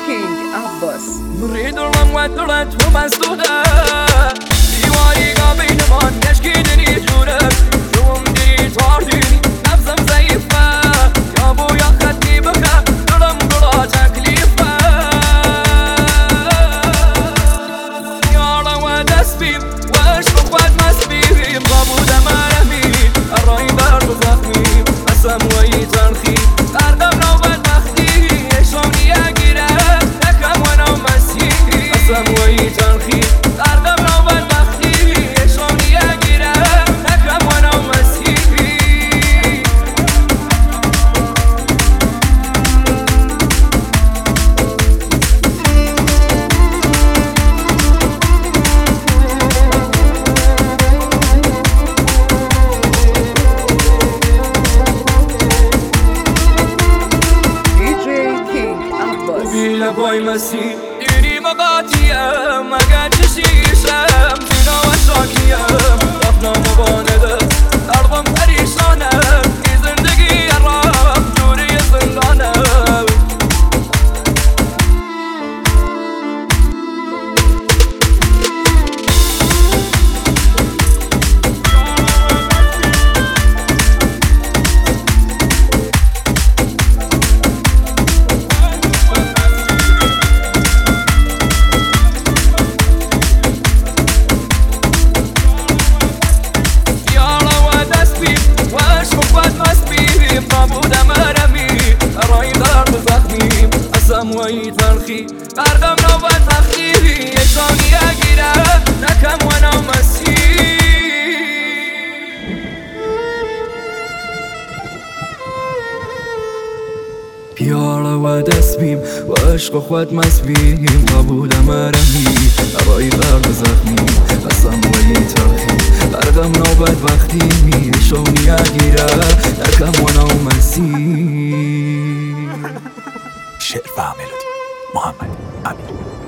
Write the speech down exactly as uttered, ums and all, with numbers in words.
King Abbas. نريد المودرة ومسدودة ديواري قابل ما تشكيدني جورك شوم دي تارديني نفسم زيفة يا ابويا خدني بكا درم درا تكليفة يا روى دسبيب واشفق واد مسبيب غابودة مرمي الرأي برد زخمي قسم ويترخي أرقم نوبة مخدي شوني أجيرا لكم وانا ومسي قسم ويترخي أرقم نوبة مخدي شوني أجيرا لكم وانا ومسي بيلا باي مسي ديري مقاتية ما قد تشيشم فينا وشاكية رفنا مباندة أرضم فريشانة في زندقي الرام جوري زندانة ويترخي أرقم نوبة تخيبي يشوني أجيرا لكم وانا ومسي پیاره و دستبیم و عشق و خود مسبیم قبول مرمی رای برد زخمیم قسم و یترخی أرقم نوبة وقتی شوني أجيرا لكم وانا ومسي. شعر و ملودی محمد امیر.